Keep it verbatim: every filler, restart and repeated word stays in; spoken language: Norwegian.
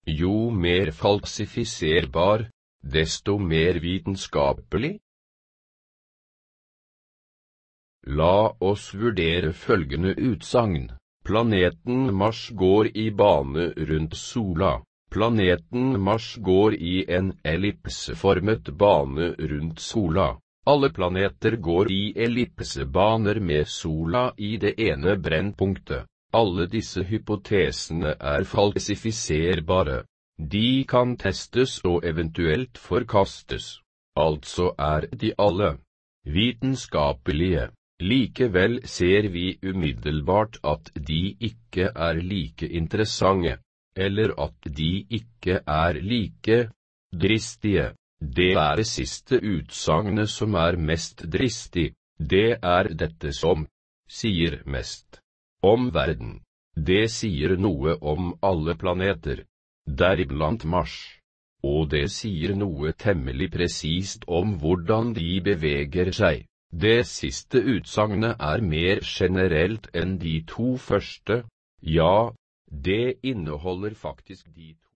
Jo mer falsifiserbar, desto mer vitenskapelig. La oss vurdere følgende utsagn. Planeten Mars går i bane rundt sola. Planeten Mars går i en ellipseformet bane rundt sola. Alle planeter går i ellipsebaner med sola i det ene brennpunktet. Alle disse hypotesene er falsifiserbare. De kan testes og eventuelt forkastes. Altså er de alle vitenskapelige. Likevel ser vi umiddelbart at de ikke er like interessante, eller at de ikke er like dristige. Det er det siste utsagnet som er mest dristig. Det er dette som sier mest om verden. Det sier noe om alle planeter, deriblant Mars. Og det sier noe temmelig presist om hvordan de beveger seg. Det siste utsagnet er mer generelt enn de to første. Ja, det inneholder faktisk de to.